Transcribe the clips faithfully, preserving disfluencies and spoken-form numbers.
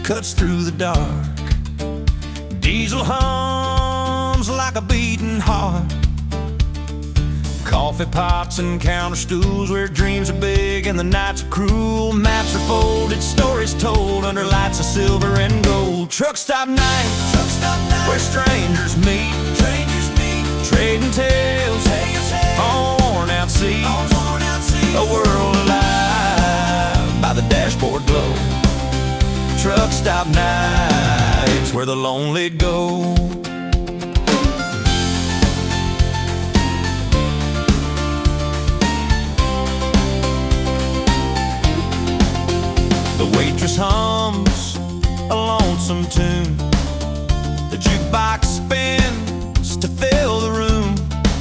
cuts through the dark. Diesel hums like a beating heart. Coffee pots and counter stools where dreams are big and the nights are cruel. Maps are folded, stories told under lights of silver and gold. Truck stop nights, Truck stop nights where strangers meet, strangers meet, trading tales, on worn out seats, a world alive by the dashboard glow. Truck stop nights where the lonely go. The waitress hums a lonesome tune. The jukebox spins to fill the room.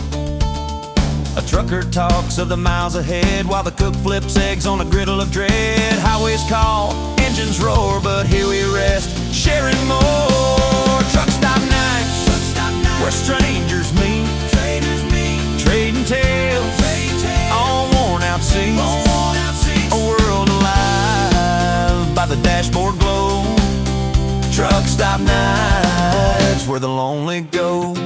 A trucker talks of the miles ahead while the cook flips eggs on a griddle of dread. Highways call, engines roar, but here we rest, sharing more. Truck stop nights, Truck stop nights where strangers meet, traders meet, trading tales, tales on worn out seats. A world alive by the dashboard glow. Truck stop nights where the lonely go.